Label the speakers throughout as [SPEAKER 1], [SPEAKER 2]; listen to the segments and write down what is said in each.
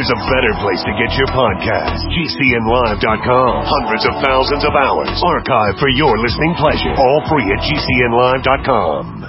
[SPEAKER 1] there's a better place to get your podcast. GCNlive.com. Hundreds of thousands of hours archived for your listening pleasure. All free at GCNlive.com.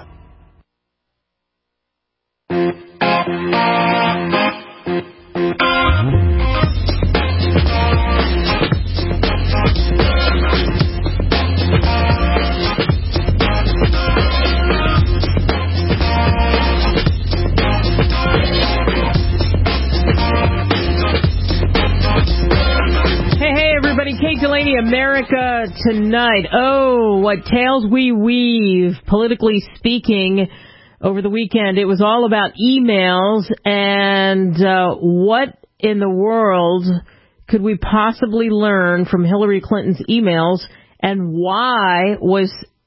[SPEAKER 2] Kate Delaney, America Tonight. Oh, what tales we weave, politically speaking, over the weekend. It was all about emails and what in the world could we possibly learn from Hillary Clinton's emails, and why were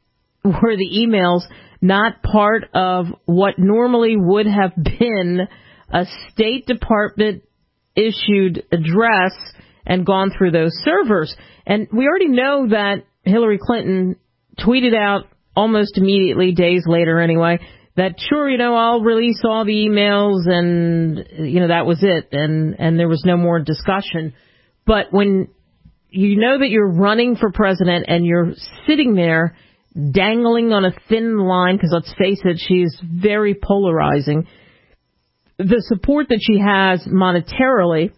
[SPEAKER 2] the emails not part of what normally would have been a State Department issued address and gone through those servers. And we already know that Hillary Clinton tweeted out almost immediately, days later anyway, that sure, I'll release all the emails and, that was it. And there was no more discussion. But when you know that you're running for president and you're sitting there dangling on a thin line, because let's face it, she's very polarizing, the support that she has monetarily,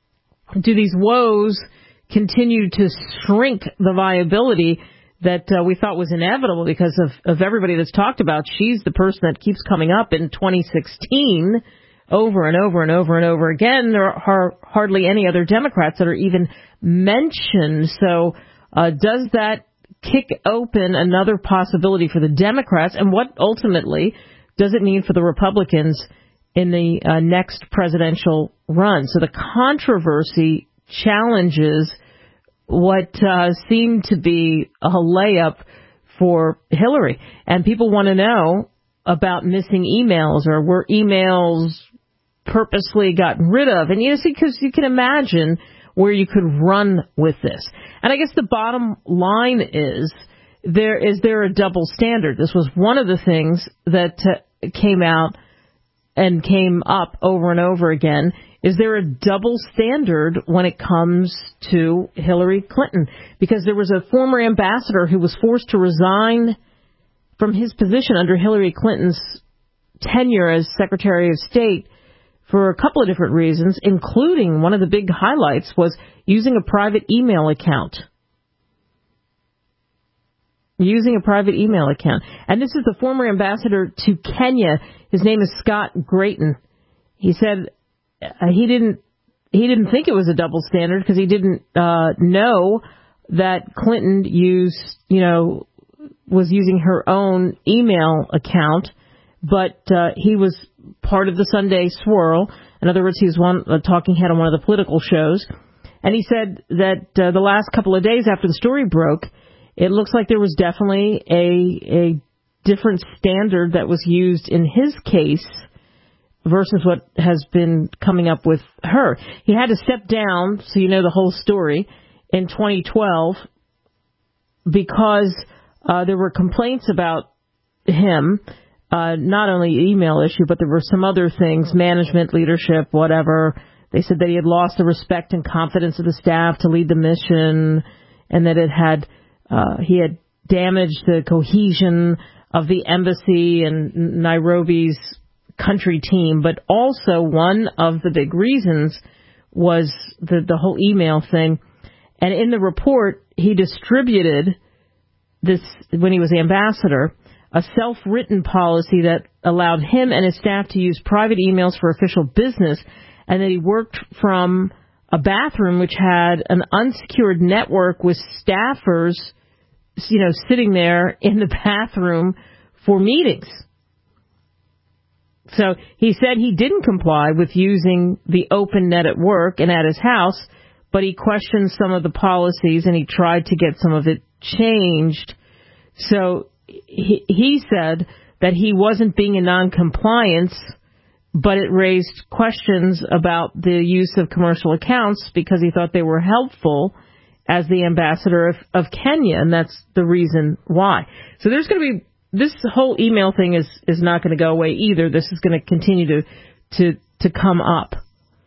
[SPEAKER 2] do these woes continue to shrink the viability that we thought was inevitable because of everybody that's talked about? She's the person that keeps coming up in 2016 over and over and over and over again. There are hardly any other Democrats that are even mentioned. So does that kick open another possibility for the Democrats? And what ultimately does it mean for the Republicans in the next presidential run? So the controversy challenges what seemed to be a layup for Hillary. And people want to know about missing emails, or were emails purposely gotten rid of? And because you can imagine where you could run with this. And I guess the bottom line is there a double standard? This was one of the things that came out and came up over and over again. Is there a double standard when it comes to Hillary Clinton? Because there was a former ambassador who was forced to resign from his position under Hillary Clinton's tenure as Secretary of State for a couple of different reasons, including one of the big highlights was using a private email account. Using a private email account. And this is the former ambassador to Kenya. His name is Scott Grayton. He said he didn't think it was a double standard because he didn't know that Clinton was using her own email account, but he was part of the Sunday Swirl. In other words, he was a talking head on one of the political shows. And he said that the last couple of days after the story broke, it looks like there was definitely a different standard that was used in his case versus what has been coming up with her. He had to step down, so you know the whole story, in 2012 because there were complaints about him, not only email issue, but there were some other things, management, leadership, whatever. They said that he had lost the respect and confidence of the staff to lead the mission, and that he had damaged the cohesion of the embassy and Nairobi's country team. But also one of the big reasons was the whole email thing. And in the report, he distributed this, when he was ambassador, a self-written policy that allowed him and his staff to use private emails for official business, and that he worked from a bathroom which had an unsecured network with staffers sitting there in the bathroom for meetings. So he said he didn't comply with using the open net at work and at his house, but he questioned some of the policies and he tried to get some of it changed. So he said that he wasn't being in noncompliance, but it raised questions about the use of commercial accounts because he thought they were helpful as the ambassador of Kenya, and that's the reason why. So there's going to be, this whole email thing is not going to go away either. This is going to continue to come up.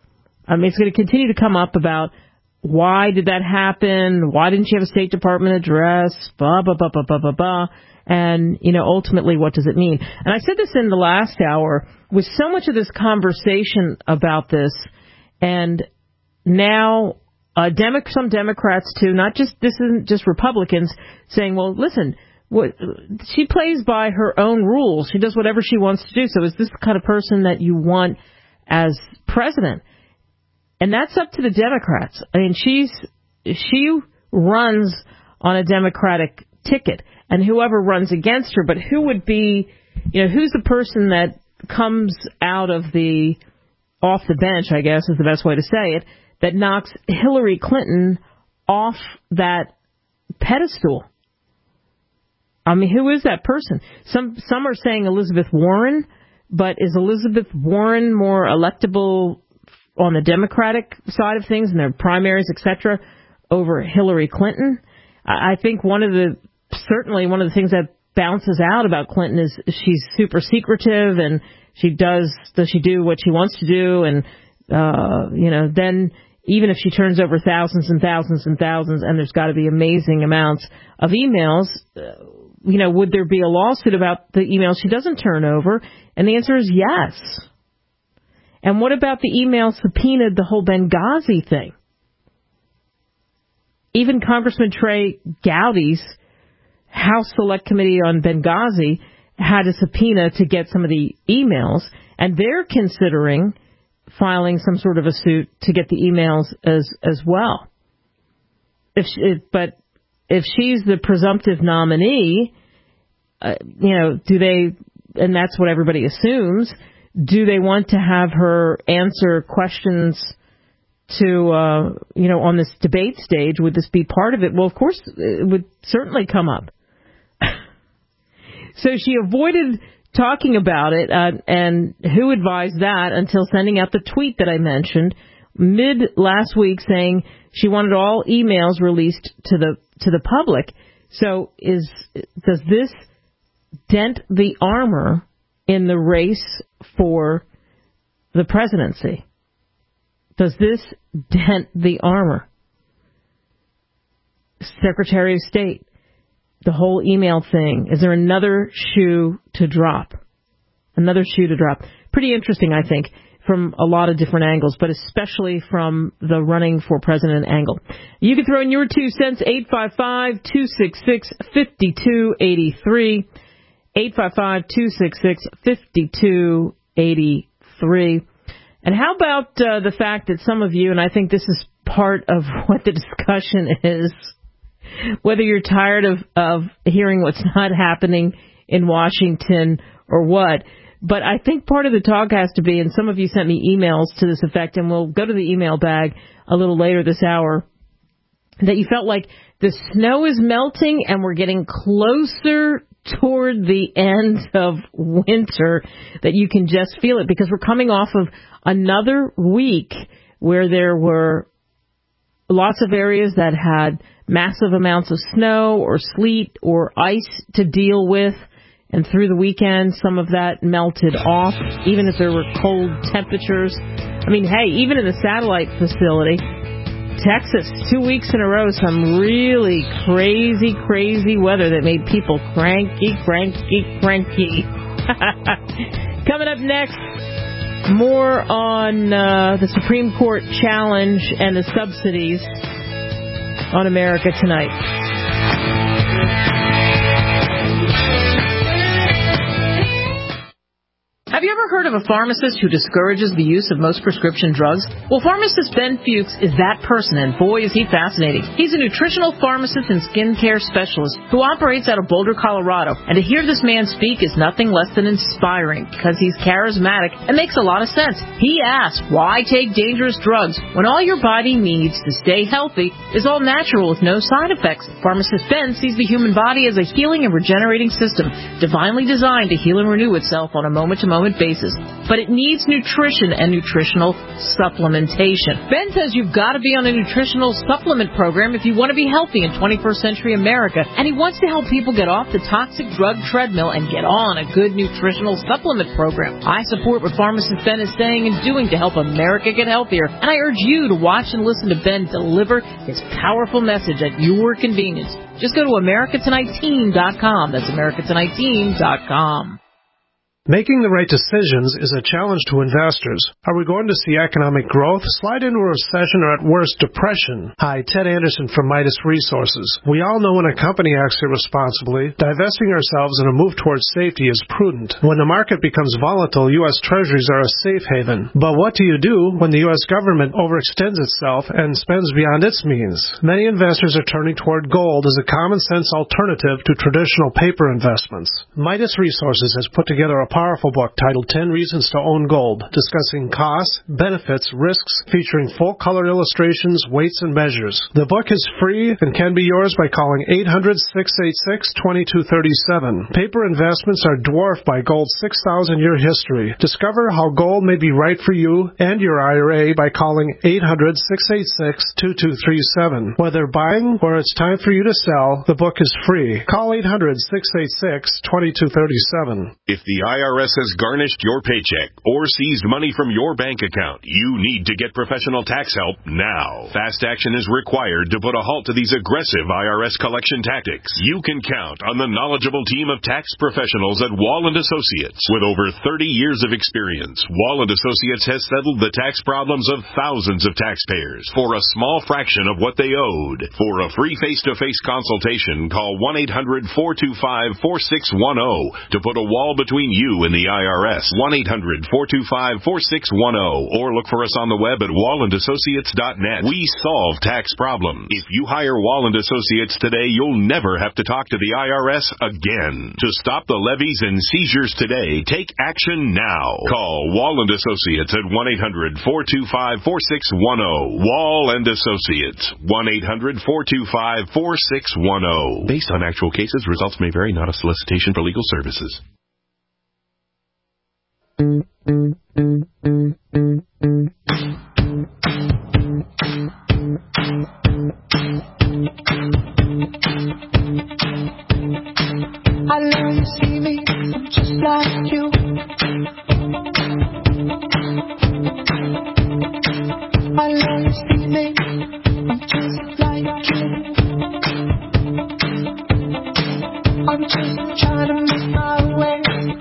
[SPEAKER 2] It's going to continue to come up about why did that happen? Why didn't you have a State Department address? Blah, blah, blah, blah, blah, blah, blah. And, ultimately, what does it mean? And I said this in the last hour, with so much of this conversation about this, and now some Democrats, too, this isn't just Republicans, saying, well, listen, she plays by her own rules. She does whatever she wants to do. So is this the kind of person that you want as president? And that's up to the Democrats. I mean, she runs on a Democratic ticket, and whoever runs against her, but who would be, who's the person that comes out of off the bench, I guess is the best way to say it, that knocks Hillary Clinton off that pedestal? I mean, who is that person? Some are saying Elizabeth Warren, but is Elizabeth Warren more electable on the Democratic side of things in their primaries, etc., over Hillary Clinton? I think certainly one of the things that bounces out about Clinton is she's super secretive, and does she do what she wants to do, and then even if she turns over thousands and thousands and thousands, and there's got to be amazing amounts of emails, would there be a lawsuit about the emails she doesn't turn over? And the answer is yes. And what about the email subpoenaed the whole Benghazi thing? Even Congressman Trey Gowdy's House Select Committee on Benghazi had a subpoena to get some of the emails, and they're considering filing some sort of a suit to get the emails as well. But if she's the presumptive nominee, do they, and that's what everybody assumes, do they want to have her answer questions to, on this debate stage? Would this be part of it? Well, of course, it would certainly come up. So she avoided talking about it, and who advised that until sending out the tweet that I mentioned mid last week saying she wanted all emails released to the public. So does this dent the armor in the race for the presidency? Does this dent the armor? Secretary of State, the whole email thing. Is there another shoe to drop? Another shoe to drop. Pretty interesting, I think, from a lot of different angles, but especially from the running for president angle. You can throw in your 2 cents, 855-266-5283. 855-266-5283. And how about the fact that some of you, and I think this is part of what the discussion is, whether you're tired of hearing what's not happening in Washington or what, but I think part of the talk has to be, and some of you sent me emails to this effect, and we'll go to the email bag a little later this hour, that you felt like the snow is melting and we're getting closer toward the end of winter, that you can just feel it, because we're coming off of another week where there were lots of areas that had massive amounts of snow or sleet or ice to deal with. And through the weekend, some of that melted off, even if there were cold temperatures. I mean, hey, even in the satellite facility, Texas, 2 weeks in a row, some really crazy weather that made people cranky. Coming up next, more on the Supreme Court challenge and the subsidies on America Tonight. Have you ever heard of a pharmacist who discourages the use of most prescription drugs? Well, pharmacist Ben Fuchs is that person, and boy, is he fascinating. He's a nutritional pharmacist and skincare specialist who operates out of Boulder, Colorado. And to hear this man speak is nothing less than inspiring, because he's charismatic and makes a lot of sense. He asks, why take dangerous drugs when all your body needs to stay healthy is all natural with no side effects? Pharmacist Ben sees the human body as a healing and regenerating system, divinely designed to heal and renew itself on a moment-to-moment basis. prices. But it needs nutrition and nutritional supplementation. Ben says you've got to be on a nutritional supplement program if you want to be healthy in 21st century America. And he wants to help people get off the toxic drug treadmill and get on a good nutritional supplement program. I support what pharmacist Ben is saying and doing to help America get healthier. And I urge you to watch and listen to Ben deliver his powerful message at your convenience. Just go to AmericaTonightTeam.com. That's AmericaTonightTeam.com.
[SPEAKER 3] Making the right decisions is a challenge to investors. Are we going to see economic growth, slide into a recession, or at worst, depression? Hi, Ted Anderson from Midas Resources. We all know when a company acts irresponsibly, divesting ourselves in a move towards safety is prudent. When the market becomes volatile, U.S. Treasuries are a safe haven. But what do you do when the U.S. government overextends itself and spends beyond its means? Many investors are turning toward gold as a common-sense alternative to traditional paper investments. Midas Resources has put together a powerful book titled 10 Reasons to Own Gold, discussing costs, benefits, risks, featuring full-color illustrations, weights, and measures. The book is free and can be yours by calling 800-686-2237. Paper investments are dwarfed by gold's 6,000-year history. Discover how gold may be right for you and your IRA by calling 800-686-2237. Whether buying or it's time for you to sell, the book is free. Call 800-686-2237.
[SPEAKER 4] If the IRS has garnished your paycheck or seized money from your bank account, you need to get professional tax help now. Fast action is required to put a halt to these aggressive IRS collection tactics. You can count on the knowledgeable team of tax professionals at Wall & Associates. With over 30 years of experience, Wall & Associates has settled the tax problems of thousands of taxpayers for a small fraction of what they owed. For a free face-to-face consultation, call 1-800-425-4610 to put a wall between you and the IRS. 1-800-425-4610 or look for us on the web at wallandassociates.net. We solve tax problems. If you hire Wall & Associates today, you'll never have to talk to the IRS again. To stop the levies and seizures today, take action now. Call Wall & Associates at 1-800-425-4610. Wall & Associates. 1-800-425-4610. Based on actual cases, results may vary, not a solicitation for legal services.
[SPEAKER 5] I love to see me just like you. I love to see me just like you. I'm just trying to make my way.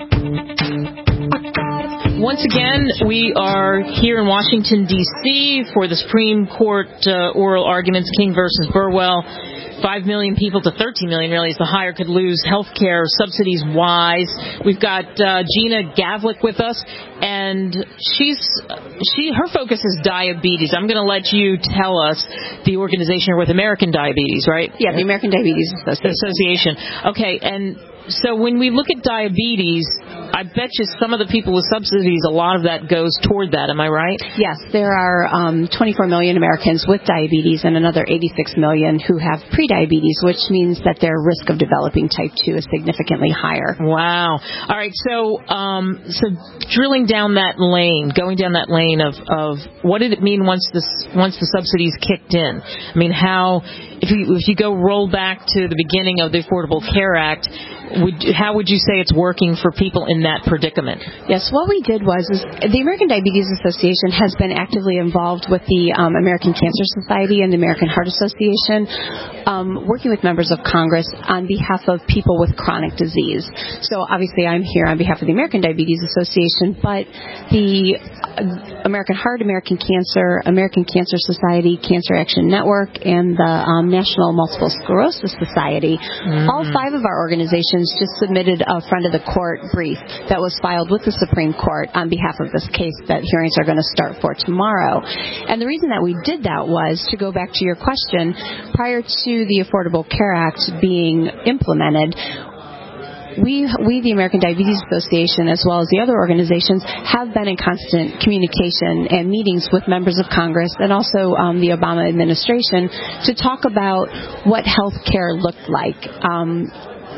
[SPEAKER 2] Once again, we are here in Washington, D.C. for the Supreme Court oral arguments, King versus Burwell. 5 million people to 13 million, really, is the higher could lose health care subsidies wise. We've got Gina Gavlik with us, and her focus is diabetes. I'm going to let you tell us the organization with American Diabetes, right?
[SPEAKER 6] Yeah, the American Diabetes Association.
[SPEAKER 2] Okay, and so when we look at diabetes, I bet you some of the people with subsidies, a lot of that goes toward that. Am I right?
[SPEAKER 6] Yes, there are 24 million Americans with diabetes and another 86 million who have prediabetes, which means that their risk of developing type 2 is significantly higher.
[SPEAKER 2] Wow. All right, so drilling down that lane, going down that lane of what did it mean once the subsidies kicked in? I mean, if you go roll back to the beginning of the Affordable Care Act, how would you say it's working for people in that predicament?
[SPEAKER 6] Yes, what we did was the American Diabetes Association has been actively involved with the American Cancer Society and the American Heart Association, working with members of Congress on behalf of people with chronic disease. So obviously I'm here on behalf of the American Diabetes Association, but the American Heart, American Cancer, American Cancer Society, Cancer Action Network, and the National Multiple Sclerosis Society, all 5 of our organizations just submitted a front of the court brief that was filed with the Supreme Court on behalf of this case that hearings are going to start for tomorrow. And the reason that we did that was to go back to your question, prior to the Affordable Care Act being implemented, we, the American Diabetes Association, as well as the other organizations, have been in constant communication and meetings with members of Congress and also the Obama administration to talk about what health care looked like.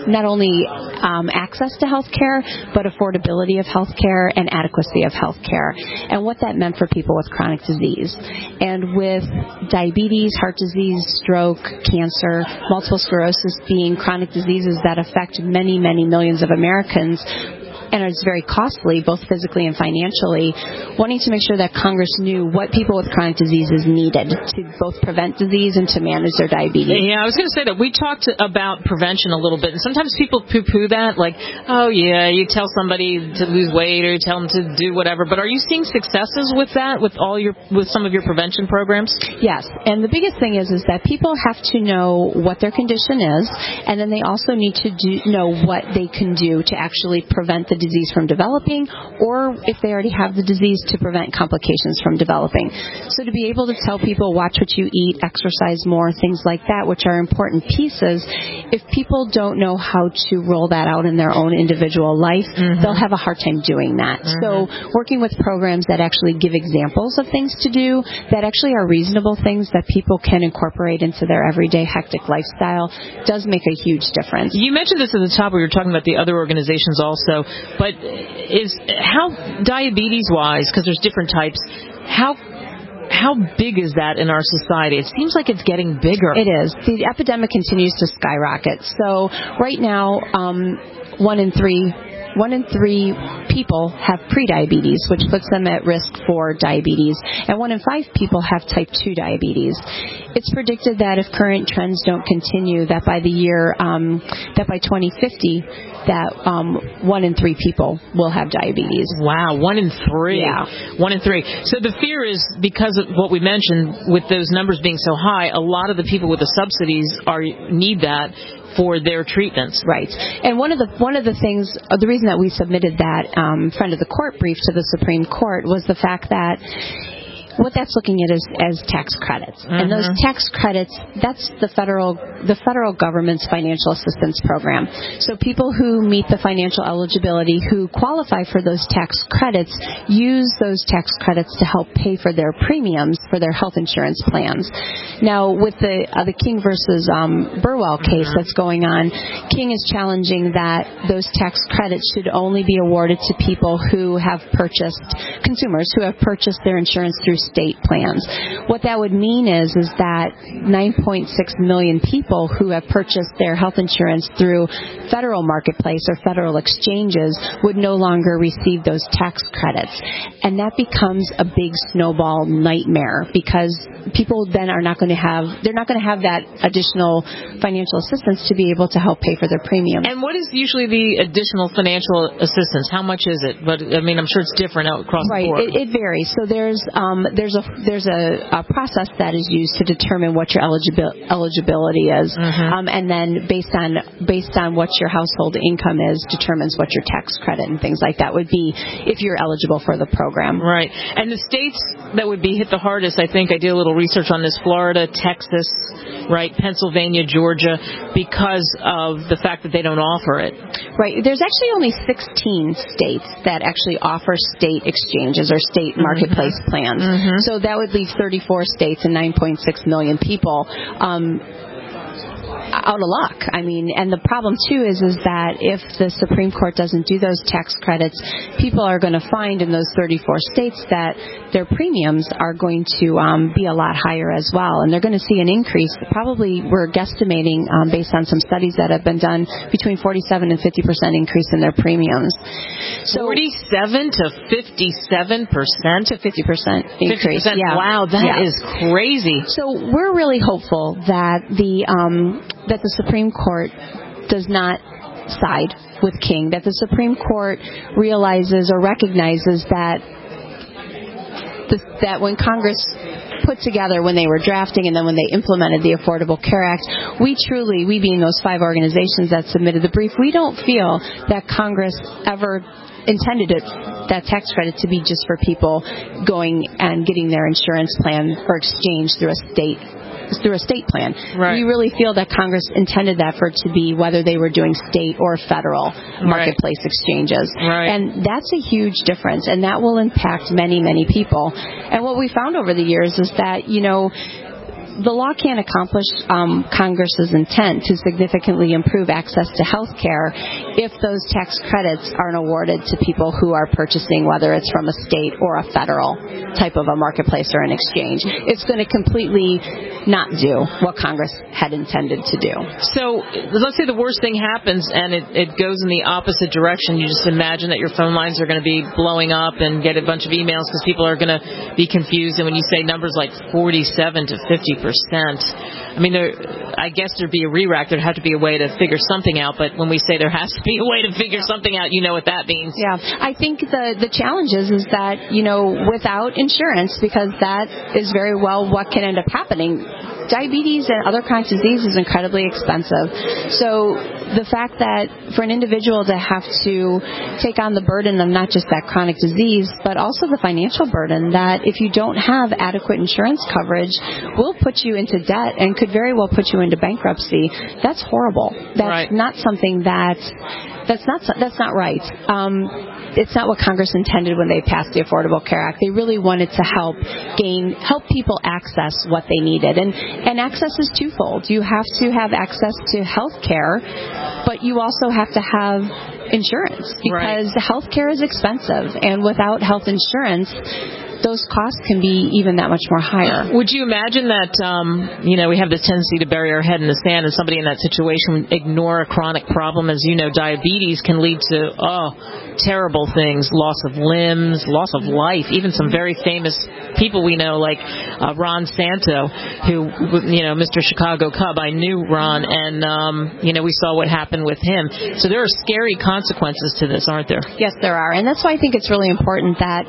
[SPEAKER 6] not only access to health care, but affordability of health care and adequacy of health care, and what that meant for people with chronic disease. And with diabetes, heart disease, stroke, cancer, multiple sclerosis being chronic diseases that affect many, many millions of Americans, and it's very costly, both physically and financially, wanting to make sure that Congress knew what people with chronic diseases needed to both prevent disease and to manage their diabetes.
[SPEAKER 2] Yeah, I was going to say that we talked about prevention a little bit, and sometimes people poo-poo that, like, oh, yeah, you tell somebody to lose weight or you tell them to do whatever, but are you seeing successes with that, with some of your prevention programs?
[SPEAKER 6] Yes, and the biggest thing is that people have to know what their condition is, and then they also need to know what they can do to actually prevent the disease from developing, or if they already have the disease, to prevent complications from developing. So to be able to tell people, watch what you eat, exercise more, things like that, which are important pieces, if people don't know how to roll that out in their own individual life, they'll have a hard time doing that. So working with programs that actually give examples of things to do, that actually are reasonable things that people can incorporate into their everyday hectic lifestyle, does make a huge difference.
[SPEAKER 2] You mentioned this at the top where you were talking about the other organizations also, but how diabetes-wise, because there's different types, how big is that in our society? It seems like it's getting bigger.
[SPEAKER 6] It is. The epidemic continues to skyrocket. So right now, 1 in 3 people have prediabetes, which puts them at risk for diabetes, and 1 in 5 people have type 2 diabetes. It's predicted that if current trends don't continue, that by 2050, that 1 in 3 people will have diabetes.
[SPEAKER 2] Wow, 1 in 3.
[SPEAKER 6] Yeah.
[SPEAKER 2] 1 in 3. So the fear is, because of what we mentioned, with those numbers being so high, a lot of the people with the subsidies need that for their treatments.
[SPEAKER 6] Right. And one of the things, the reason that we submitted that friend of the court brief to the Supreme Court was the fact that what that's looking at is as tax credits. And those tax credits, that's the federal government's financial assistance program. So people who meet the financial eligibility, who qualify for those tax credits, use those tax credits to help pay for their premiums for their health insurance plans. Now, with the King versus Burwell case that's going on, King is challenging that those tax credits should only be awarded to people who have consumers who have purchased their insurance through state plans. What that would mean is that 9.6 million people who have purchased their health insurance through federal marketplace or federal exchanges would no longer receive those tax credits. And that becomes a big snowball nightmare, because people then they're not going to have that additional financial assistance to be able to help pay for their premiums.
[SPEAKER 2] And what is usually the additional financial assistance? How much is it? But I mean, I'm sure it's different across the board.
[SPEAKER 6] It varies. So there's a process that is used to determine what your eligibility is, and then based on what your household income is, determines what your tax credit and things like that would be if you're eligible for the program.
[SPEAKER 2] Right. And the states that would be hit the hardest, I think, I did a little research on this: Florida, Texas, right, Pennsylvania, Georgia, because of the fact that they don't offer it.
[SPEAKER 6] Right. There's actually only 16 states that actually offer state exchanges or state marketplace plans. So that would leave 34 states and 9.6 million people out of luck. I mean, and the problem too is that if the Supreme Court doesn't do those tax credits, people are going to find in those 34 states that their premiums are going to be a lot higher as well, and they're going to see an increase. Probably, we're guesstimating based on some studies that have been done, between 47 and 50% increase in their premiums. So
[SPEAKER 2] 47 to 57%?
[SPEAKER 6] To 50% increase.
[SPEAKER 2] 50%.
[SPEAKER 6] Yeah.
[SPEAKER 2] Wow, that is crazy.
[SPEAKER 6] So we're really hopeful that the Supreme Court does not side with King, that the Supreme Court realizes or recognizes that when Congress put together, when they were drafting and then when they implemented the Affordable Care Act, we being those 5 organizations that submitted the brief, we don't feel that Congress ever intended that tax credit to be just for people going and getting their insurance plan or exchange through a state plan. Right. We really feel that Congress intended that for it to be whether they were doing state or federal marketplace exchanges.
[SPEAKER 2] Right.
[SPEAKER 6] And that's a huge difference, and that will impact many, many people. And what we found over the years is that, the law can't accomplish Congress's intent to significantly improve access to health care if those tax credits aren't awarded to people who are purchasing, whether it's from a state or a federal type of a marketplace or an exchange. It's going to completely not do what Congress had intended to do.
[SPEAKER 2] So let's say the worst thing happens and it goes in the opposite direction. You just imagine that your phone lines are going to be blowing up and get a bunch of emails because people are going to be confused. And when you say numbers like 47 to 50%, I mean, I guess there'd be a re-rack. There'd have to be a way to figure something out. But when we say there has to be a way to figure something out, you know what that means.
[SPEAKER 6] Yeah. I think the challenge is that, without insurance, because that is very well what can end up happening. Diabetes and other chronic disease is incredibly expensive. So the fact that for an individual to have to take on the burden of not just that chronic disease, but also the financial burden that if you don't have adequate insurance coverage will put you into debt and could very well put you into bankruptcy, that's horrible. That's not something that's not right. It's not what Congress intended when they passed the Affordable Care Act. They really wanted to help people access what they needed. And access is twofold. You have to have access to health care, but you also have to have insurance because health care is expensive. And without health insurance, those costs can be even that much more higher.
[SPEAKER 2] Would you imagine that, we have this tendency to bury our head in the sand and somebody in that situation would ignore a chronic problem? As you know, diabetes can lead to, terrible things, loss of limbs, loss of life. Even some very famous people we know, like Ron Santo, who, Mr. Chicago Cub. I knew Ron, and, we saw what happened with him. So there are scary consequences to this, aren't there?
[SPEAKER 6] Yes, there are. And that's why I think it's really important that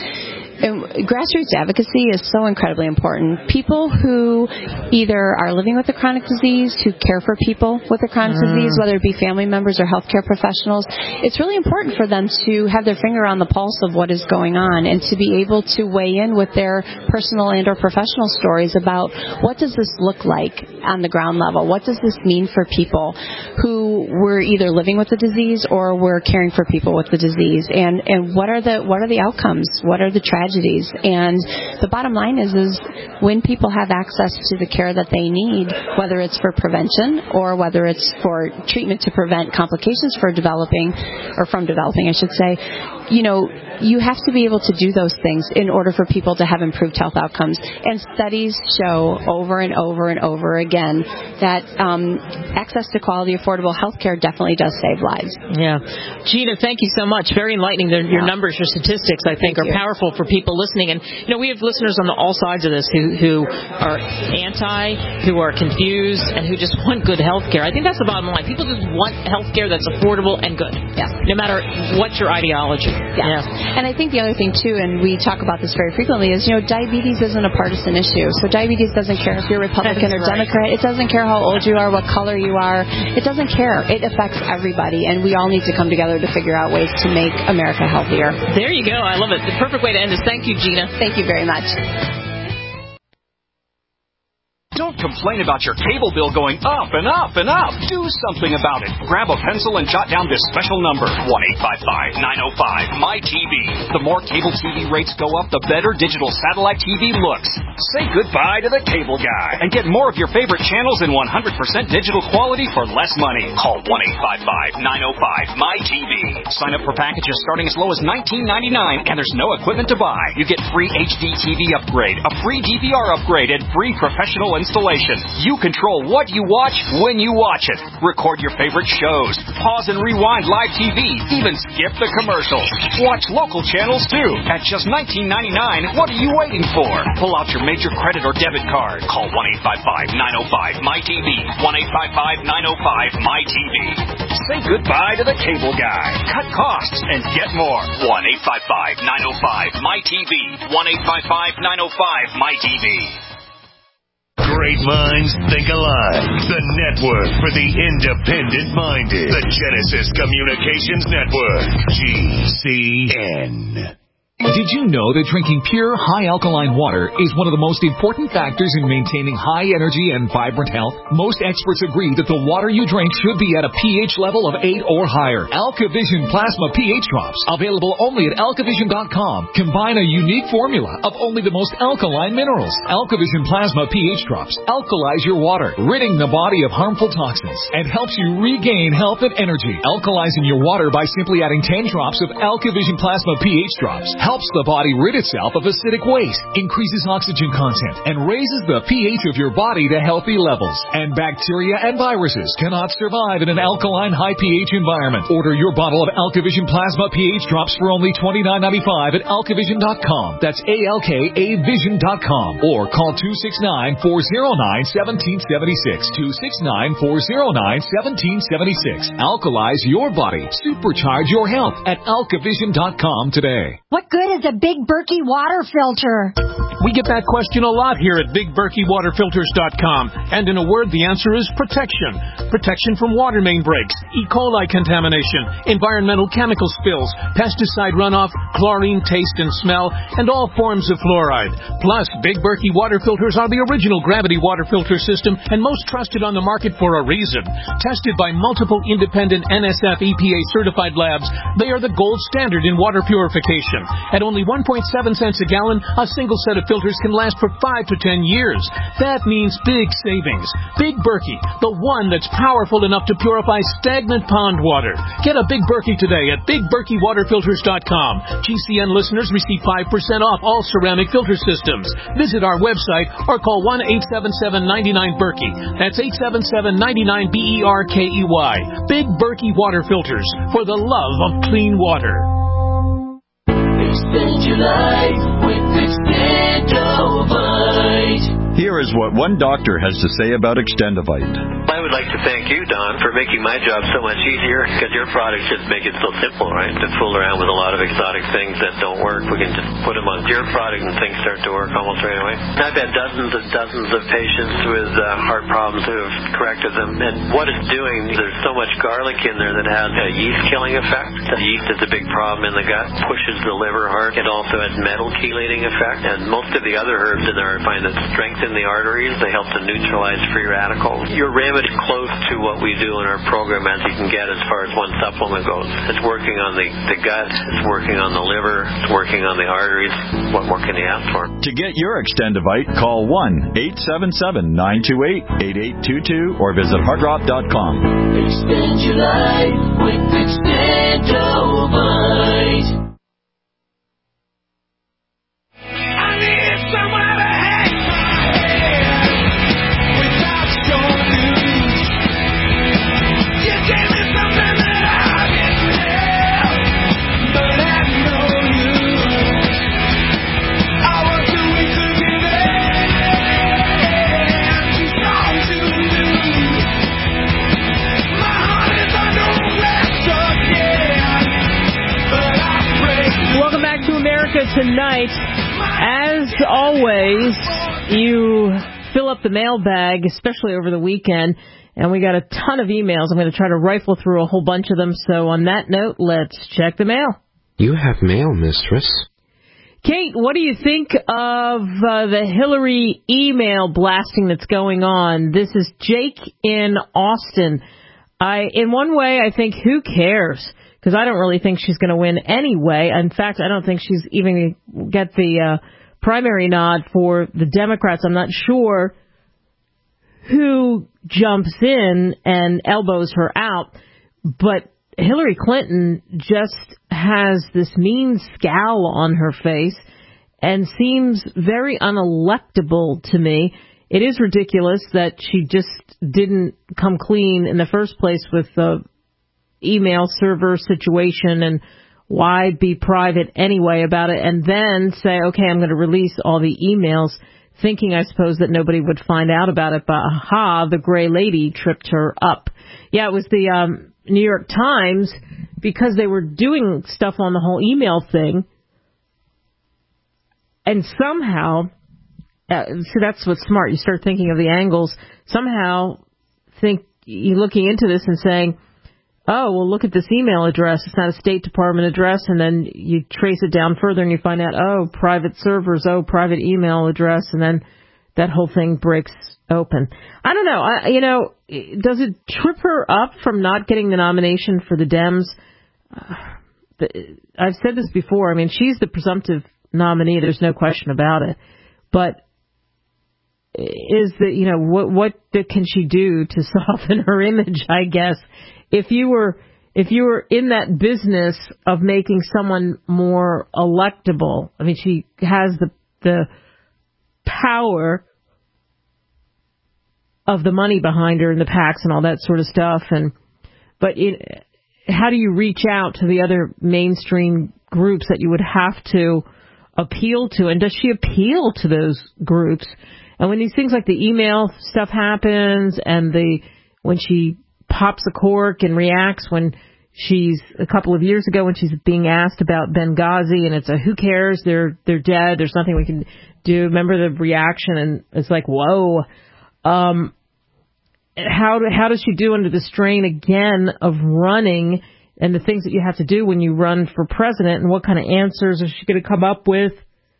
[SPEAKER 6] grassroots advocacy is so incredibly important. People who either are living with a chronic disease, who care for people with a chronic disease, whether it be family members or healthcare professionals, it's really important for them to have their finger on the pulse of what is going on and to be able to weigh in with their personal and or professional stories about what does this look like on the ground level? What does this mean for people who were either living with the disease or were caring for people with the disease? And what are the outcomes? What are the tragedies? And the bottom line is when people have access to the care that they need, whether it's for prevention or whether it's for treatment to prevent complications from developing, I should say, you have to be able to do those things in order for people to have improved health outcomes. And studies show over and over and over again that access to quality, affordable health care definitely does save lives.
[SPEAKER 2] Yeah. Gina, thank you so much. Very enlightening. Your numbers, your statistics, I think, are powerful for people listening. And, we have listeners on all sides of this who are anti, who are confused, and who just want good health care. I think that's the bottom line. People just want health care that's affordable and good.
[SPEAKER 6] Yeah.
[SPEAKER 2] No matter what your ideology.
[SPEAKER 6] Yeah. And I think the other thing, too, and we talk about this very frequently, is, diabetes isn't a partisan issue. So diabetes doesn't care if you're Republican or Democrat. It doesn't care how old you are, what color you are. It doesn't care. It affects everybody, and we all need to come together to figure out ways to make America healthier.
[SPEAKER 2] There you go. I love it. The perfect way to end this. Thank you, Gina.
[SPEAKER 6] Thank you very much.
[SPEAKER 7] Don't complain about your cable bill going up and up and up. Do something about it. Grab a pencil and jot down this special number, 1-855-905-MY-TV. The more cable TV rates go up, the better digital satellite TV looks. Say goodbye to the cable guy and get more of your favorite channels in 100% digital quality for less money. Call 1-855-905-MY-TV. Sign up for packages starting as low as $19.99, and there's no equipment to buy. You get free HD TV upgrade, a free DVR upgrade, and free professional installation. You control what you watch when you watch it. Record your favorite shows. Pause and rewind live TV. Even skip the commercials. Watch local channels too. At just $19.99, what are you waiting for? Pull out your major credit or debit card. Call 1-855-905-MY-TV. 1-855-905-MY-TV. Say goodbye to the cable guy. Cut costs and get more. 1-855-905-MY-TV. 1-855-905-MY-TV.
[SPEAKER 1] Great minds think alike. The network for the independent-minded. The Genesis Communications Network. GCN.
[SPEAKER 8] Did you know that drinking pure, high-alkaline water is one of the most important factors in maintaining high energy and vibrant health? Most experts agree that the water you drink should be at a pH level of 8 or higher. AlkaVision Plasma pH Drops, available only at alkavision.com, combine a unique formula of only the most alkaline minerals. AlkaVision Plasma pH Drops alkalize your water, ridding the body of harmful toxins, and helps you regain health and energy. Alkalizing your water by simply adding 10 drops of AlkaVision Plasma pH Drops helps the body rid itself of acidic waste, increases oxygen content, and raises the pH of your body to healthy levels. And bacteria and viruses cannot survive in an alkaline high pH environment. Order your bottle of AlkaVision Plasma pH Drops for only $29.95 at alkavision.com. That's ALKAvision.com. Or call 269-409-1776. 269-409-1776. Alkalize your body. Supercharge your health at alkavision.com today.
[SPEAKER 9] What good is a Big Berkey water filter?
[SPEAKER 10] We get that question a lot here at BigBerkeyWaterFilters.com. And in a word, the answer is protection. Protection from water main breaks, E. coli contamination, environmental chemical spills, pesticide runoff, chlorine taste and smell, and all forms of fluoride. Plus, Big Berkey water filters are the original gravity water filter system and most trusted on the market for a reason. Tested by multiple independent NSF EPA certified labs, they are the gold standard in water purification. At only 1.7 cents a gallon, a single set of filters can last for 5 to 10 years. That means big savings. Big Berkey, the one that's powerful enough to purify stagnant pond water. Get a Big Berkey today at BigBerkeyWaterFilters.com. GCN listeners receive 5% off all ceramic filter systems. Visit our website or call 1-877-99-BERKEY. That's 877-99-BERKEY. Big Berkey Water Filters, for the love of clean water.
[SPEAKER 5] Extend your life with Extendovite.
[SPEAKER 11] Here is what one doctor has to say about Extendovite.
[SPEAKER 12] I would like to thank you, Don, for making my job so much easier, because your products just make it so simple, right? To fool around with a lot of exotic things that don't work, we can just put them on your product and things start to work almost right away. I've had dozens and dozens of patients with heart problems who have corrected them, and what it's doing, there's so much garlic in there that has a yeast-killing effect. The yeast is a big problem in the gut, pushes the liver hard. It also has metal chelating effect, and most of the other herbs in there I find that strengthen the arteries. They help to neutralize free radicals. Your remedy close to what we do in our program as you can get as far as one supplement goes. It's working on the gut, it's working on the liver, it's working on the arteries. What more can you ask for?
[SPEAKER 11] To get your Extendovite, call 1-877-928-8822 or visit heartdrop.com.
[SPEAKER 5] Extend your life with Extendovite.
[SPEAKER 2] Tonight, as always, you fill up the mailbag, especially over the weekend, and we got a ton of emails. I'm going to try to rifle through a whole bunch of them. So on that note, let's check the mail.
[SPEAKER 13] You have mail, mistress.
[SPEAKER 2] Kate, what do you think of the Hillary email blasting that's going on? This is Jake in Austin. In one way, I think, who cares? Because I don't really think she's going to win anyway. In fact, I don't think she's even going to get the primary nod for the Democrats. I'm not sure who jumps in and elbows her out. But Hillary Clinton just has this mean scowl on her face and seems very unelectable to me. It is ridiculous that she just didn't come clean in the first place with the email server situation and why be private anyway about it and then say, okay, I'm going to release all the emails, thinking, I suppose, that nobody would find out about it. But aha, the gray lady tripped her up. Yeah, it was the New York Times, because they were doing stuff on the whole email thing. And somehow, see, that's what's smart. You start thinking of the angles. Somehow, you're looking into this and saying, oh, well, look at this email address. It's not a State Department address. And then you trace it down further and you find out, oh, private servers, oh, private email address. And then that whole thing breaks open. I don't know. Does it trip her up from not getting the nomination for the Dems? I've said this before. I mean, she's the presumptive nominee. There's no question about it. But what can she do to soften her image, I guess? If you were in that business of making someone more electable, I mean, she has the power of the money behind her and the PACs and all that sort of stuff. But how do you reach out to the other mainstream groups that you would have to appeal to? And does she appeal to those groups? And when these things like the email stuff happens and when she pops a cork and reacts when she's a couple of years ago when she's being asked about Benghazi and it's who cares? They're dead. There's nothing we can do. Remember the reaction? And it's like, whoa. How does she do under the strain again of running and the things that you have to do when you run for president, and what kind of answers is she going to come up with?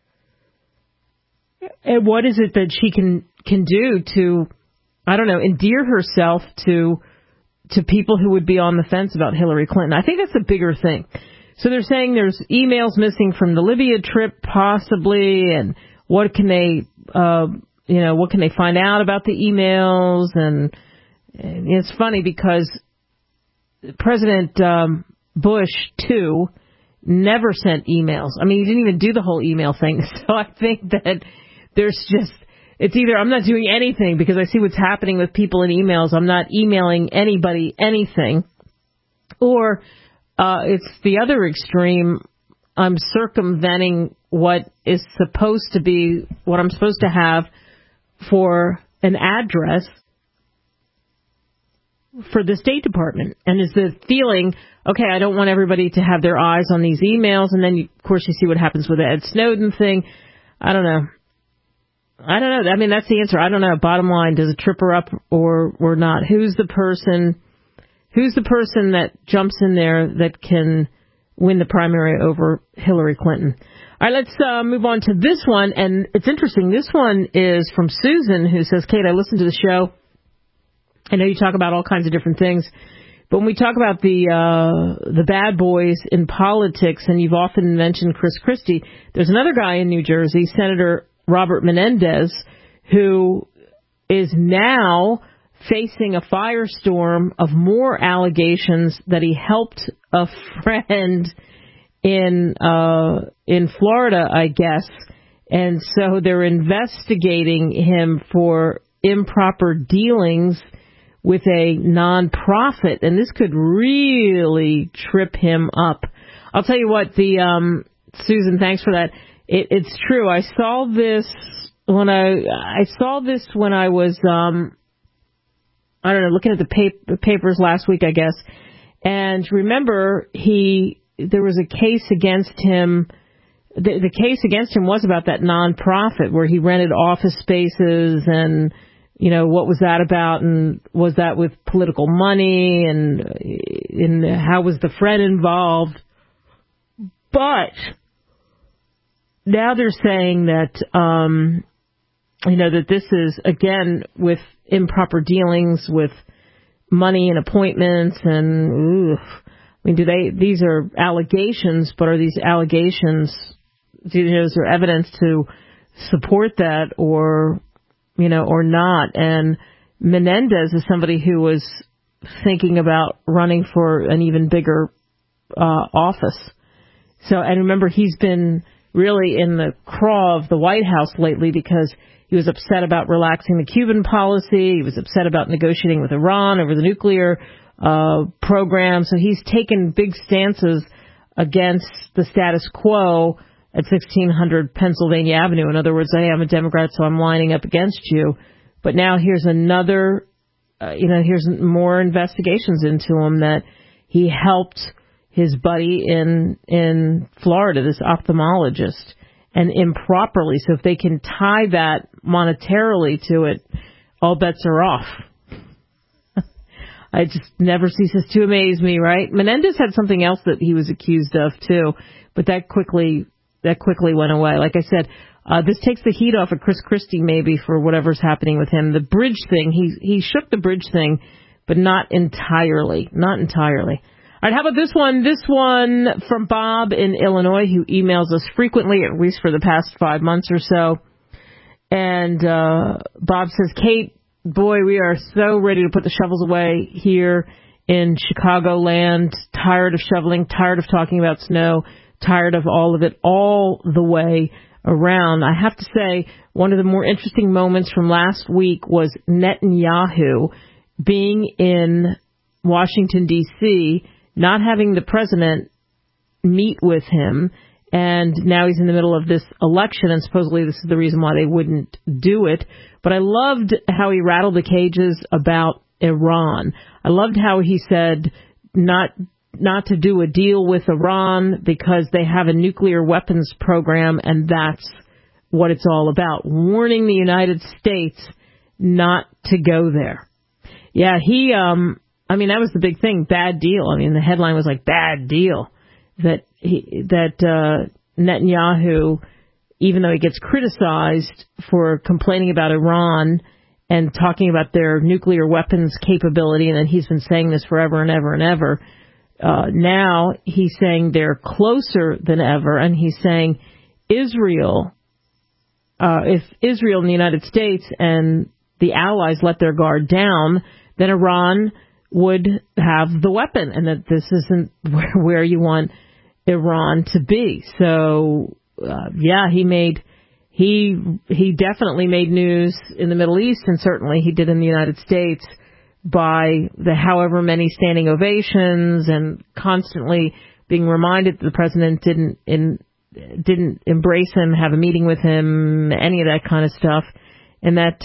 [SPEAKER 2] And what is it that she can do to, I don't know, endear herself to people who would be on the fence about Hillary Clinton? I think that's a bigger thing. So they're saying there's emails missing from the Libya trip, possibly, and what can they find out about the emails? And it's funny because President Bush, too, never sent emails. I mean, he didn't even do the whole email thing. So I think that it's either I'm not doing anything because I see what's happening with people in emails. I'm not emailing anybody anything. Or it's the other extreme. I'm circumventing what is supposed to be, what I'm supposed to have for an address for the State Department. And is the feeling, okay, I don't want everybody to have their eyes on these emails. And then, of course, you see what happens with the Ed Snowden thing. I don't know. I mean, that's the answer. I don't know. Bottom line, does it trip her up or not? Who's the person that jumps in there that can win the primary over Hillary Clinton? All right, let's move on to this one. And it's interesting. This one is from Susan, who says, Kate, I listened to the show. I know you talk about all kinds of different things. But when we talk about the bad boys in politics, and you've often mentioned Chris Christie, there's another guy in New Jersey, Senator Robert Menendez, who is now facing a firestorm of more allegations that he helped a friend in Florida, I guess. And so they're investigating him for improper dealings with a nonprofit, and this could really trip him up. I'll tell you what, Susan, thanks for that. It's true. I saw this when I was looking at the papers last week, I guess. And remember, there was a case against him. The case against him was about that nonprofit where he rented office spaces, and what was that about, and was that with political money, and how was the friend involved? But now they're saying that that this is again with improper dealings with money and appointments, and these are allegations, but are these allegations, is there evidence to support that or not? And Menendez is somebody who was thinking about running for an even bigger office. So, and remember, he's been really in the craw of the White House lately because he was upset about relaxing the Cuban policy. He was upset about negotiating with Iran over the nuclear program. So he's taken big stances against the status quo at 1600 Pennsylvania Avenue. In other words, hey, I'm a Democrat, so I'm lining up against you. But now here's another, here's more investigations into him that he helped his buddy in Florida, this ophthalmologist, and improperly. So if they can tie that monetarily to it, all bets are off. it just never ceases to amaze me, right? Menendez had something else that he was accused of, too, but that quickly went away. Like I said, this takes the heat off of Chris Christie, maybe, for whatever's happening with him. The bridge thing, he shook the bridge thing, but not entirely. Not entirely. All right, how about this one? This one from Bob in Illinois, who emails us frequently, at least for the past 5 months or so. And Bob says, Kate, boy, we are so ready to put the shovels away here in Chicagoland. Tired of shoveling, tired of talking about snow, tired of all of it, all the way around. I have to say, one of the more interesting moments from last week was Netanyahu being in Washington, D.C., not having the president meet with him, and now he's in the middle of this election, and supposedly this is the reason why they wouldn't do it. But I loved how he rattled the cages about Iran. I loved how he said not to do a deal with Iran because they have a nuclear weapons program, and that's what it's all about. Warning the United States not to go there. Yeah, that was the big thing, bad deal. I mean, the headline was like, bad deal. That Netanyahu, even though he gets criticized for complaining about Iran and talking about their nuclear weapons capability, and then he's been saying this forever and ever and ever, now he's saying they're closer than ever, and he's saying Israel, if Israel and the United States and the allies let their guard down, then Iran would have the weapon, and that this isn't where you want Iran to be. So, he definitely made news in the Middle East, and certainly he did in the United States by the however many standing ovations and constantly being reminded that the president didn't embrace him, have a meeting with him, any of that kind of stuff, and that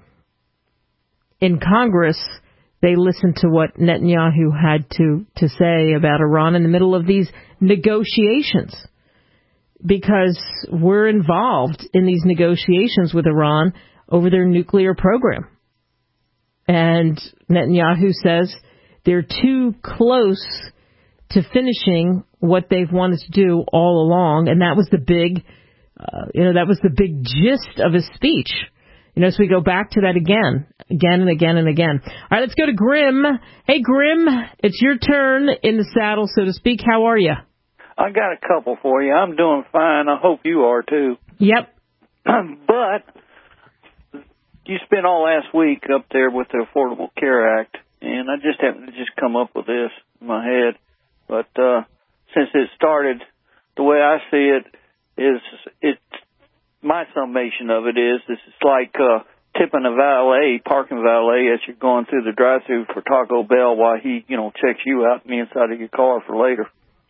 [SPEAKER 2] in Congress they listened to what Netanyahu had to say about Iran in the middle of these negotiations, because we're involved in these negotiations with Iran over their nuclear program. And Netanyahu says they're too close to finishing what they've wanted to do all along, and that was the big gist of his speech. So we go back to that again and again and again. All right, let's go to Grim. Hey, Grim, it's your turn in the saddle, so to speak. How are you?
[SPEAKER 14] I got a couple for you. I'm doing fine. I hope you are, too.
[SPEAKER 2] Yep.
[SPEAKER 14] But you spent all last week up there with the Affordable Care Act, and I just happened to just come up with this in my head. But since it started, the way I see it is my summation of it is this is like tipping a parking valet as you're going through the drive-thru for Taco Bell while he, checks you out in the inside of your car for later.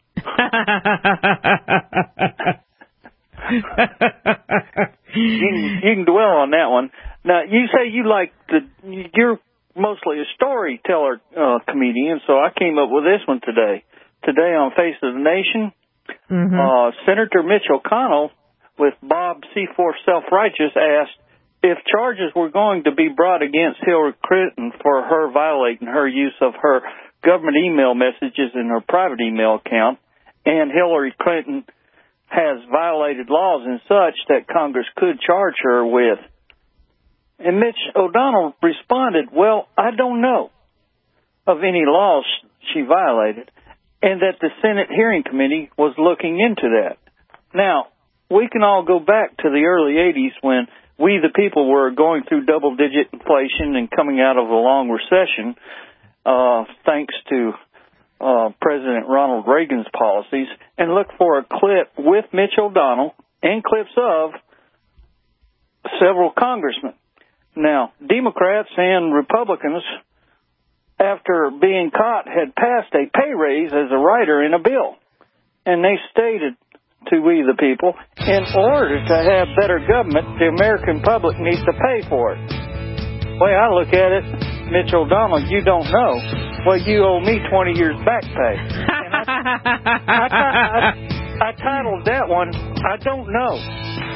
[SPEAKER 14] You can dwell on that one. Now, you say you're mostly a storyteller comedian, so I came up with this one today. Today on Face of the Nation, Senator Mitch McConnell with Bob Seaforth Self-Righteous asked if charges were going to be brought against Hillary Clinton for her violating her use of her government email messages in her private email account, and Hillary Clinton has violated laws and such that Congress could charge her with. And Mitch O'Donnell responded, well, I don't know of any laws she violated, and that the Senate Hearing Committee was looking into that. Now, we can all go back to the early 80s when we, the people, were going through double-digit inflation and coming out of a long recession, thanks to President Ronald Reagan's policies, and look for a clip with Mitch O'Donnell and clips of several congressmen. Now, Democrats and Republicans, after being caught, had passed a pay raise as a writer in a bill. And they stated to we the people, in order to have better government, the American public needs to pay for it. The way I look at it, Mitch O'Donnell, you don't know. Well, you owe me 20 years back pay. And I titled that one, I don't know.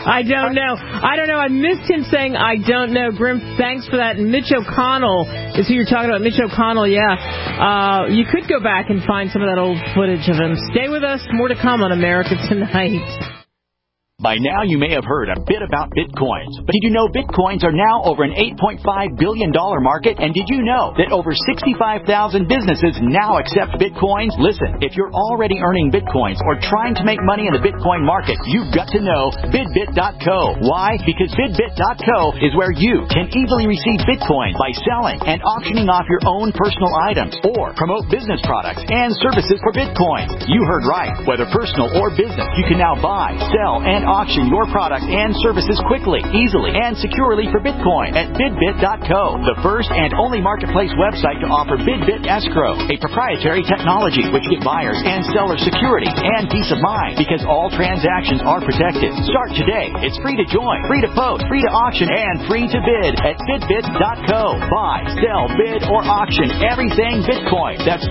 [SPEAKER 2] I don't know. I missed him saying, I don't know. Grim, thanks for that. Mitch O'Connell is who you're talking about. Mitch O'Connell, yeah. You could go back and find some of that old footage of him. Stay with us. More to come on America Tonight.
[SPEAKER 7] By now, you may have heard a bit about Bitcoins. But did you know Bitcoins are now over an $8.5 billion market? And did you know that over 65,000 businesses now accept Bitcoins? Listen, if you're already earning Bitcoins or trying to make money in the Bitcoin market, you've got to know BidBit.co. Why? Because BidBit.co is where you can easily receive Bitcoin by selling and auctioning off your own personal items or promote business products and services for Bitcoin. You heard right. Whether personal or business, you can now buy, sell, and auction your products and services quickly, easily, and securely for Bitcoin at BidBit.co, the first and only marketplace website to offer BidBit Escrow, a proprietary technology which gives buyers and sellers security and peace of mind because all transactions are protected. Start today. It's free to join, free to post, free to auction, and free to bid at BidBit.co. Buy, sell, bid, or auction everything Bitcoin. That's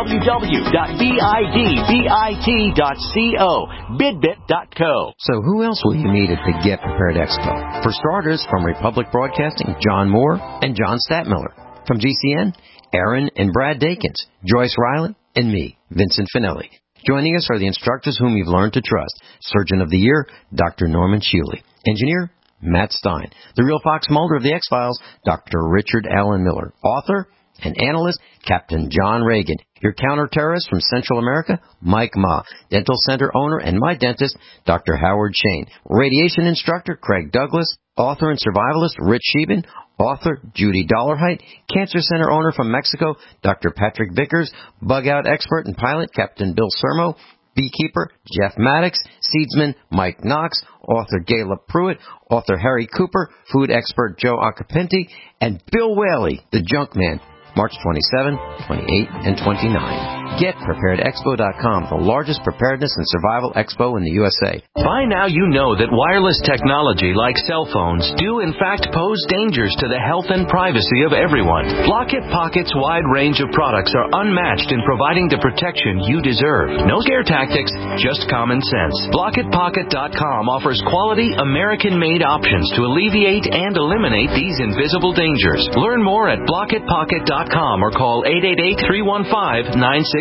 [SPEAKER 7] www.bidbit.co. BidBit.co.
[SPEAKER 13] So who else will you meet at the Get Prepared Expo? For starters, from Republic Broadcasting, John Moore and John Statmiller. From GCN, Aaron and Brad Dakins, Joyce Riley, and me, Vincent Finelli. Joining us are the instructors whom you've learned to trust. Surgeon of the Year, Dr. Norman Schuele. Engineer, Matt Stein. The real Fox Mulder of the X-Files, Dr. Richard Allen Miller. Author and analyst, Captain John Reagan. Your counterterrorist from Central America, Mike Ma. Dental center owner and my dentist, Dr. Howard Shane. Radiation instructor, Craig Douglas. Author and survivalist, Rich Sheben. Author, Judy Dollarhite. Cancer center owner from Mexico, Dr. Patrick Vickers. Bug out expert and pilot, Captain Bill Sermo. Beekeeper, Jeff Maddox. Seedsman, Mike Knox. Author, Gayla Pruitt. Author, Harry Cooper. Food expert, Joe Acapinti. And Bill Whaley, the junk man. March 27, 28, and 29. GetPreparedExpo.com, the largest preparedness and survival expo in the USA.
[SPEAKER 15] By now you know that wireless technology like cell phones do in fact pose dangers to the health and privacy of everyone. Block-It Pocket's wide range of products are unmatched in providing the protection you deserve. No scare tactics, just common sense. BlockItPocket.com offers quality American-made options to alleviate and eliminate these invisible dangers. Learn more at BlockItPocket.com or call 888-315-9618.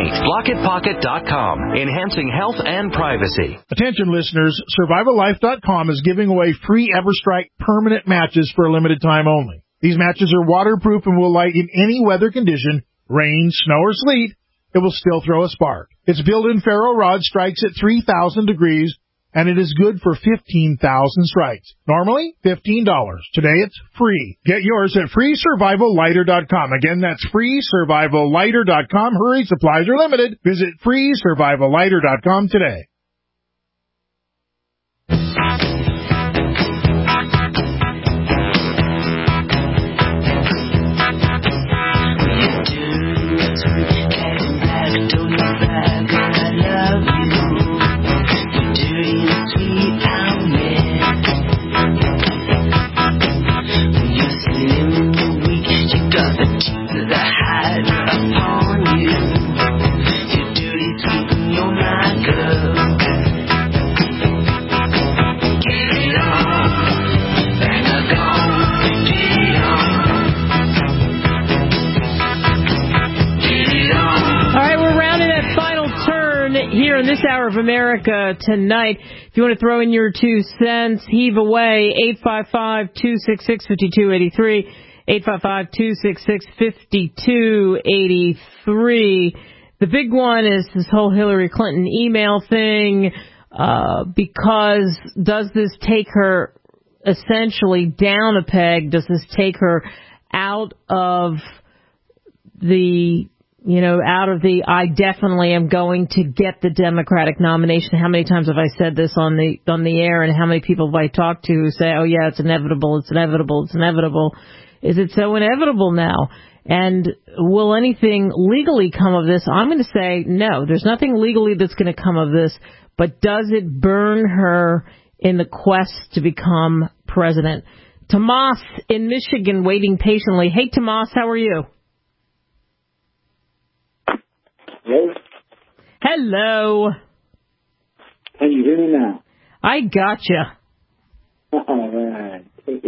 [SPEAKER 15] BlockItPocket.com, enhancing health and privacy.
[SPEAKER 16] Attention listeners, SurvivalLife.com is giving away free EverStrike permanent matches for a limited time only. These matches are waterproof and will light in any weather condition, rain, snow, or sleet. It will still throw a spark. Its built-in ferro rod strikes at 3,000 degrees, and it is good for 15,000 strikes. Normally, $15. Today, it's free. Get yours at FreeSurvivalLighter.com. Again, that's FreeSurvivalLighter.com. Hurry, supplies are limited. Visit FreeSurvivalLighter.com today.
[SPEAKER 2] Here in this hour of America Tonight, if you want to throw in your 2 cents, heave away, 855-266-5283, 855-266-5283. The big one is this whole Hillary Clinton email thing, because does this take her essentially down a peg? Does this take her out of the I definitely am going to get the Democratic nomination? How many times have I said this on the air, and how many people have I talked to who say, oh yeah, it's inevitable, it's inevitable, it's inevitable. Is it so inevitable now? And will anything legally come of this? I'm going to say no. There's nothing legally that's going to come of this, but does it burn her in the quest to become president? Tomas in Michigan waiting patiently. Hey, Tomas, how are you?
[SPEAKER 17] Hello?
[SPEAKER 2] Hello.
[SPEAKER 17] Can you hear me now?
[SPEAKER 2] I gotcha.
[SPEAKER 17] All right.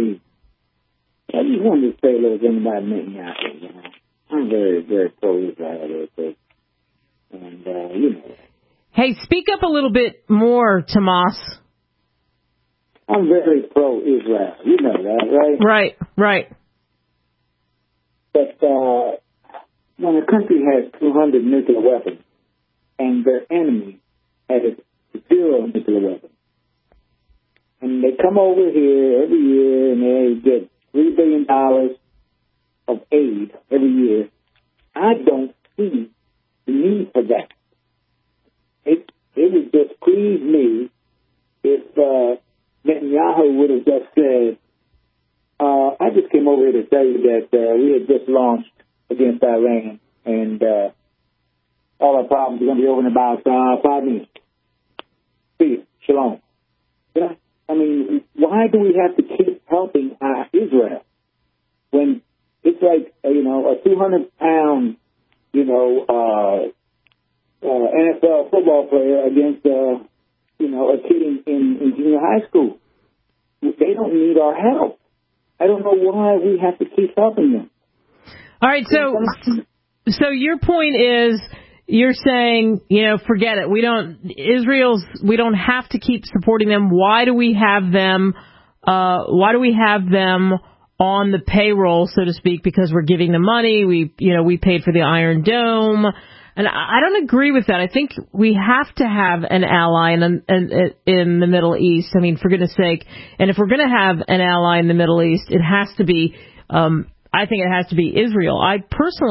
[SPEAKER 17] I just wanted to say a little thing about Netanyahu. You know, I'm very, very pro-Israel. And, you know.
[SPEAKER 2] Hey, speak up a little bit more, Tomas.
[SPEAKER 17] I'm very pro-Israel. You know that, right?
[SPEAKER 2] Right.
[SPEAKER 17] But when a country has 200 nuclear weapons and their enemy has 0 nuclear weapons, and they come over here every year and they get $3 billion of aid every year, I don't see the need for that. It would just please me if Netanyahu would have just said, I just came over here to tell you that we had just launched against Iran, and all our problems are going to be over in about 5 minutes. See you. Shalom. Yeah. I mean, why do we have to keep helping Israel when it's like, you know, a 200-pound, you know, NFL football player against, you know, a kid in junior high school? They don't need our help. I don't know why we have to keep helping them.
[SPEAKER 2] All right, so your point is, you're saying, you know, forget it. We don't have to keep supporting them. Why do we have them? Why do we have them on the payroll, so to speak? Because we're giving them money. We paid for the Iron Dome, and I don't agree with that. I think we have to have an ally in the Middle East. I mean, for goodness sake. And if we're going to have an ally in the Middle East, it has to be. I think it has to be Israel. I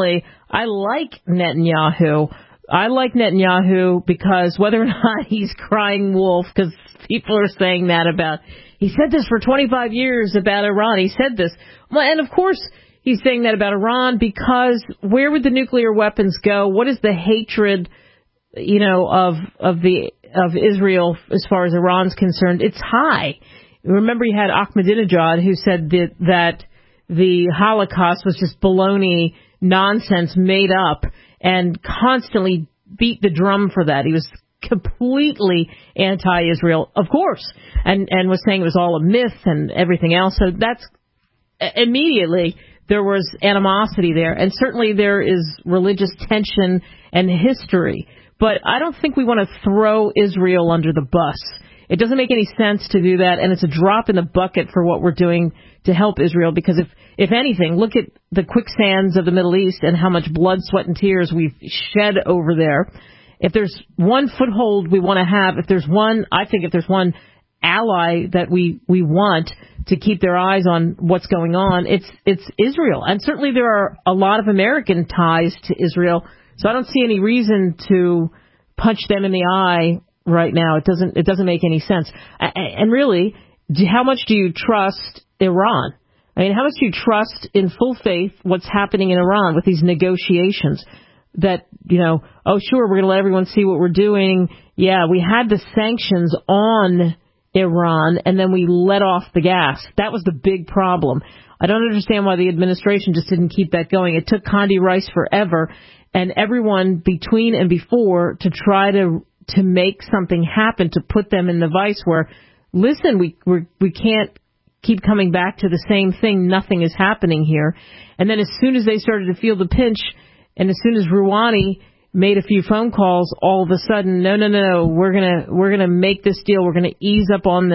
[SPEAKER 2] like Netanyahu. I like Netanyahu because whether or not he's crying wolf, because people are saying that about, he said this for 25 years about Iran. He said this. Well, and of course he's saying that about Iran because where would the nuclear weapons go? What is the hatred, you know, of Israel as far as Iran's concerned? It's high. Remember, you had Ahmadinejad who said that the Holocaust was just baloney, nonsense made up, and constantly beat the drum for that. He was completely anti-Israel, of course, and was saying it was all a myth and everything else. So that's immediately there was animosity there, and certainly there is religious tension and history. But I don't think we want to throw Israel under the bus. It doesn't make any sense to do that, and it's a drop in the bucket for what we're doing to help Israel, because if anything, look at the quicksands of the Middle East and how much blood, sweat, and tears we've shed over there. If there's one foothold we want to have, if there's one ally that we want to keep their eyes on what's going on, it's Israel. And certainly there are a lot of American ties to Israel, so I don't see any reason to punch them in the eye right now. It doesn't make any sense. And really, how much do you trust Iran? I mean, how much do you trust in full faith what's happening in Iran with these negotiations? That, you know, oh, sure, we're going to let everyone see what we're doing. Yeah, we had the sanctions on Iran, and then we let off the gas. That was the big problem. I don't understand why the administration just didn't keep that going. It took Condi Rice forever, and everyone between and before to try to make something happen, to put them in the vice where, listen, we can't keep coming back to the same thing. Nothing is happening here. And then as soon as they started to feel the pinch, and as soon as Rouhani made a few phone calls, all of a sudden, no, we're gonna make this deal. We're gonna ease up on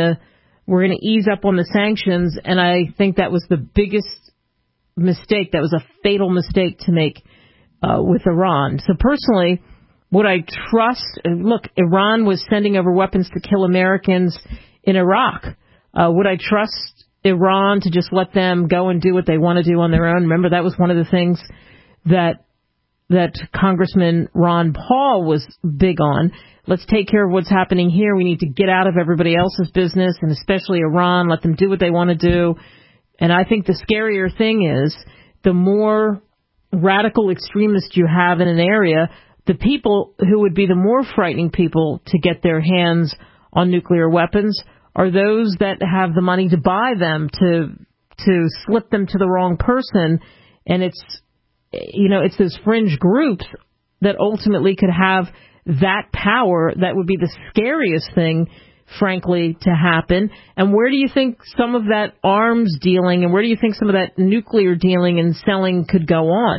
[SPEAKER 2] the sanctions. And I think that was the biggest mistake. That was a fatal mistake to make with Iran. So personally, would I trust? Look, Iran was sending over weapons to kill Americans in Iraq. Would I trust Iran to just let them go and do what they want to do on their own? Remember, that was one of the things that Congressman Ron Paul was big on. Let's take care of what's happening here. We need to get out of everybody else's business, and especially Iran. Let them do what they want to do. And I think the scarier thing is, the more radical extremists you have in an area, the people who would be the more frightening people to get their hands on nuclear weapons are those that have the money to buy them, to slip them to the wrong person. And it's those fringe groups that ultimately could have that power. That would be the scariest thing frankly, to happen? And where do you think some of that arms dealing and where do you think some of that nuclear dealing and selling could go on?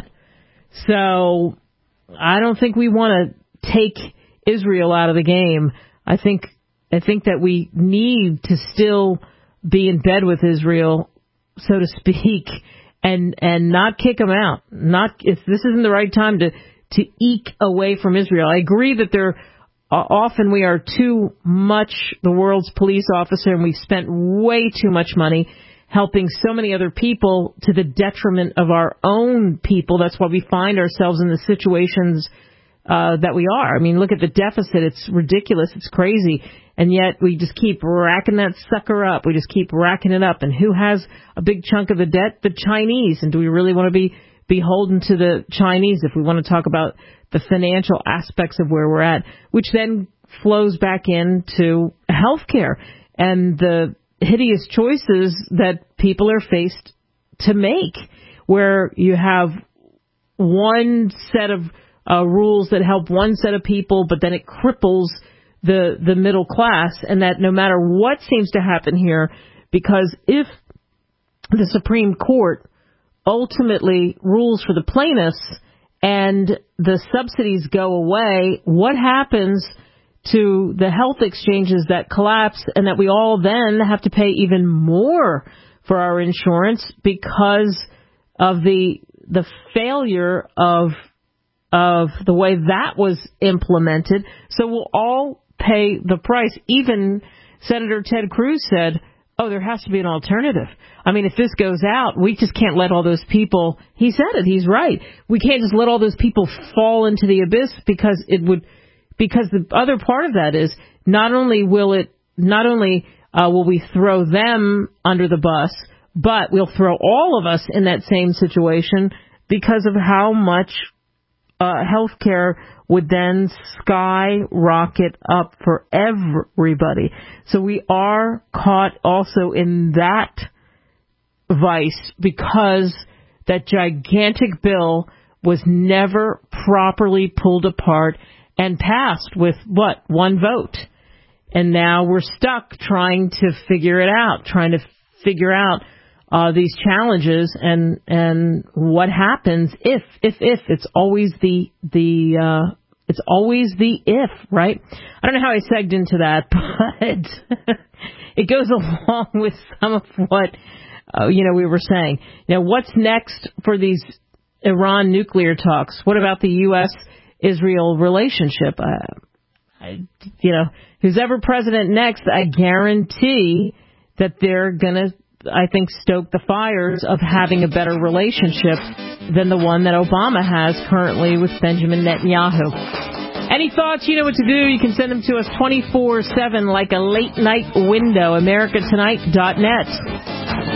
[SPEAKER 2] So I don't think we want to take Israel out of the game. I think that we need to still be in bed with Israel, so to speak, and not kick them out. If this isn't the right time to eke away from Israel. I agree that often we are too much the world's police officer, and we've spent way too much money helping so many other people to the detriment of our own people. That's why we find ourselves in the situations that we are. I mean, look at the deficit. It's ridiculous. It's crazy. And yet we just keep racking that sucker up. We just keep racking it up. And who has a big chunk of the debt? The Chinese. And do we really want to be beholden to the Chinese if we want to talk about the financial aspects of where we're at, which then flows back into healthcare and the hideous choices that people are faced to make, where you have one set of rules that help one set of people, but then it cripples the middle class, and that no matter what seems to happen here, because if the Supreme Court ultimately rules for the plaintiffs and the subsidies go away, what happens to the health exchanges that collapse and that we all then have to pay even more for our insurance because of the failure of the way that was implemented? So we'll all pay the price. Even Senator Ted Cruz said, there has to be an alternative. I mean, if this goes out, we just can't let all those people, he said it, he's right. We can't just let all those people fall into the abyss because the other part of that is not only will we throw them under the bus, but we'll throw all of us in that same situation because of how much healthcare would then skyrocket up for everybody. So we are caught also in that vice because that gigantic bill was never properly pulled apart and passed with, one vote. And now we're stuck trying to figure it out, these challenges and what happens if it's always it's always the if, right? I don't know how I segged into that, but it goes along with some of what we were saying. Now, what's next for these Iran nuclear talks? What about the U.S.-Israel relationship? Who's ever president next, I guarantee that they're going to, I think, stoke the fires of having a better relationship than the one that Obama has currently with Benjamin Netanyahu. Any thoughts? You know what to do. You can send them to us 24/7 like a late night window. AmericaTonight.net.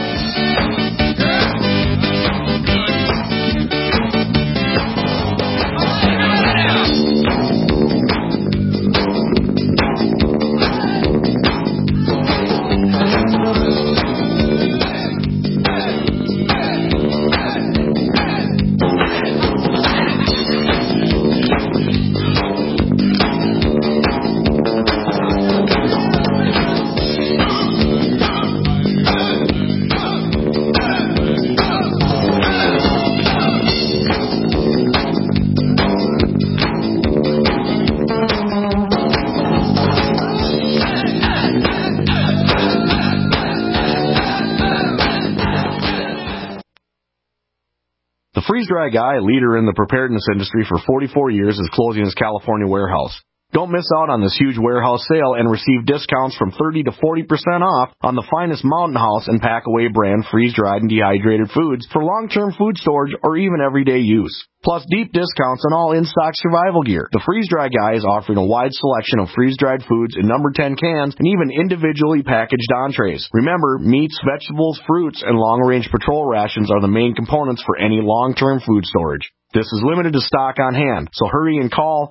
[SPEAKER 18] Freeze-Dry Guy, leader in the preparedness industry for 44 years, is closing his California warehouse. Don't miss out on this huge warehouse sale and receive discounts from 30 to 40% off on the finest Mountain House and Packaway brand freeze-dried and dehydrated foods for long-term food storage or even everyday use. Plus deep discounts on all in-stock survival gear. The Freeze-Dry Guy is offering a wide selection of freeze-dried foods in number 10 cans and even individually packaged entrees. Remember, meats, vegetables, fruits, and long-range patrol rations are the main components for any long-term food storage. This is limited to stock on hand, so hurry and call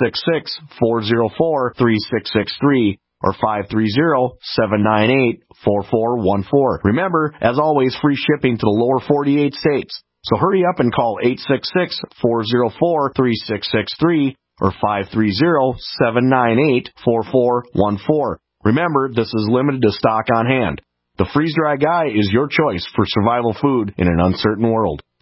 [SPEAKER 18] 866-404-3663 or 530-798-4414. Remember, as always, free shipping to the lower 48 states. So hurry up and call 866-404-3663 or 530-798-4414. Remember, this is limited to stock on hand. The freeze-dry guy is your choice for survival food in an uncertain world.